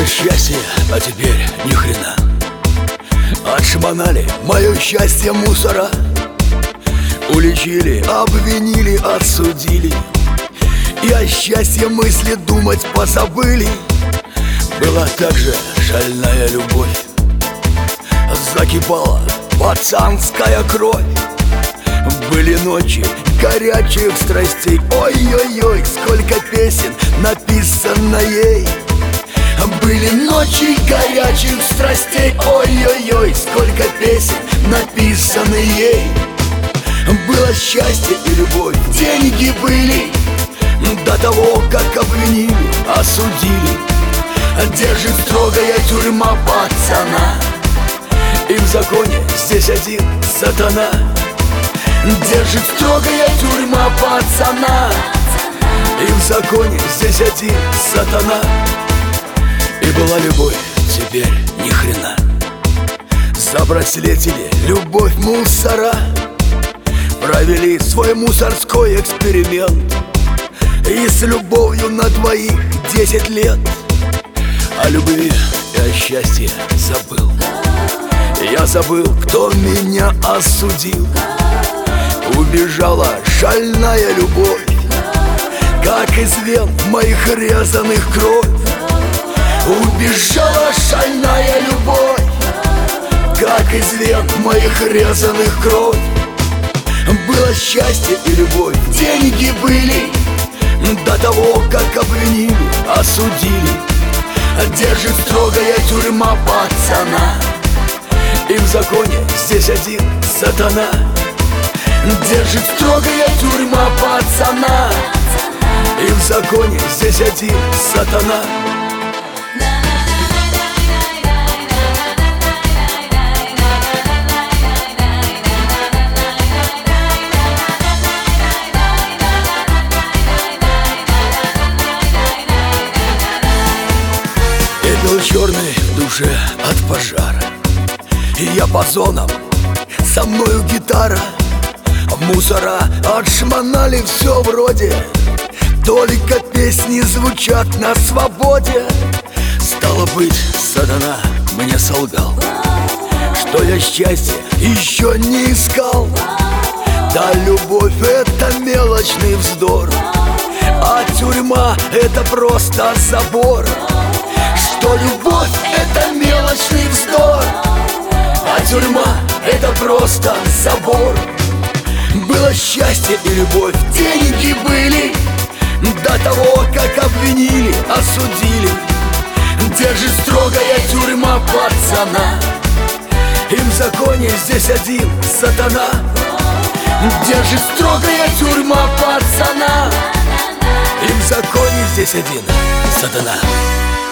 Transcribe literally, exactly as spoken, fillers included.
Было счастье, а теперь ни хрена. Отшмонали мое счастье мусора. Уличили, обвинили, осудили. И о счастье мысли думать позабыли. Была также шальная любовь. Закипала пацанская кровь. Были ночи горячих страстей. Ой-ой-ой, сколько песен написано ей. Были ночи горячих страстей. Ой-ой-ой, сколько песен написаны ей. Было счастье и любовь, деньги были. До того, как обвинили, осудили. Держит строгая тюрьма пацана. И в законе здесь один сатана. Держит строгая тюрьма пацана. И в законе здесь один сатана. И была любовь, теперь ни хрена. Забраслетили любовь мусора. Провели свой мусорской эксперимент. И с любовью на двоих десять лет. О любви и о счастье забыл. Я забыл, кто меня осудил. Убежала шальная любовь, как из вен моих резаных кровь. Убежала шальная любовь, как из вен моих резаных кровь. Было счастье и любовь, деньги были. До того, как обвинили, осудили. Держит строгая тюрьма пацана. И в законе здесь один сатана. Держит строгая тюрьма пацана. И в законе здесь один сатана. Пепел черный в душе от пожара. И я по зонам, со мною гитара. Мусора отшмонали все вроде. Только песни звучат на свободе. Стало быть, сатана мне солгал, что я счастья еще не искал. Да любовь — это мелочный вздор, а тюрьма — это просто забор. Что любовь — это мелочный вздор, а тюрьма — это просто забор. Было счастье и любовь, деньги были. До того, как обвинили, осудили. Держит строгая тюрьма пацана. И в законе здесь один сатана. Держит строгая тюрьма пацана. И в законе здесь один сатана.